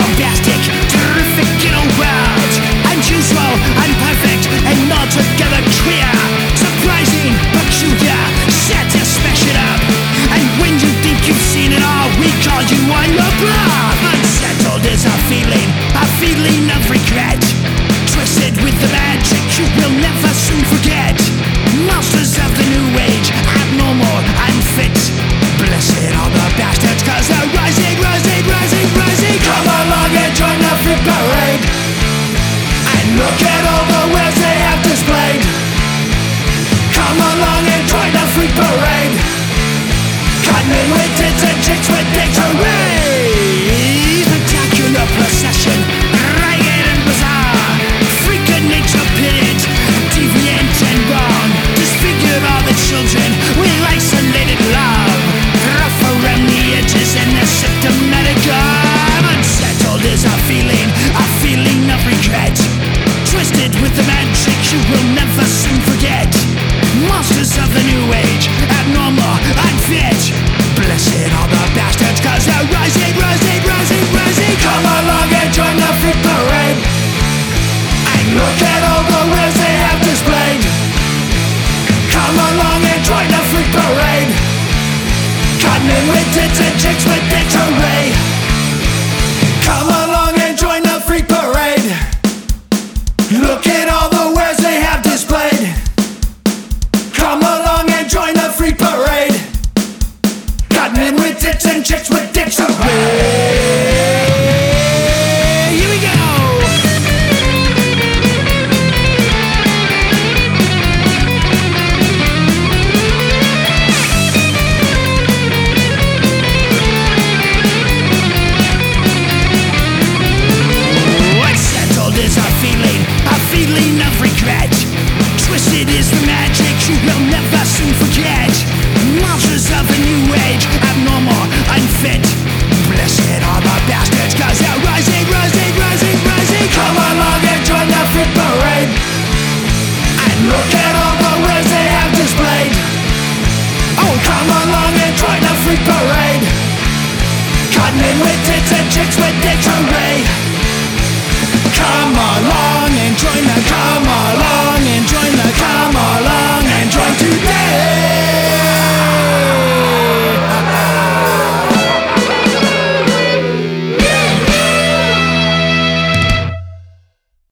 bombastic, terrific in a world. Unusual, unperfect, and altogether clear. Surprising, peculiar, set to smash it up. And when you think you've seen it all, we call you on your bluff. Unsettled is a feeling of regret. Twisted with the magic you will never soon forget. Monsters of the new age, abnormal, unfit. Blessed are the bastards, cause they're rising, rising, rising, rising. Come along and join the freak parade. And look at all the wares they have displayed. Come along and join the freak parade. Cutmen with tits and chicks with dicks, hooray! Spectacular procession, ragged and bizarre. Freak and nature pitted, deviant and wrong. Disfigured all the children with isolated love. Rough around the edges and the symptomatic of. Unsettled is a feeling of regret. Twisted with the magic you will never soon forget. Monsters of the new age, abnormal, unfit. Blessed are the bastards, cause they're rising, rising, rising, rising. Come along and join the freak parade. And look at all the wares they have displayed. Come along and join the freak parade. Cutmen with tits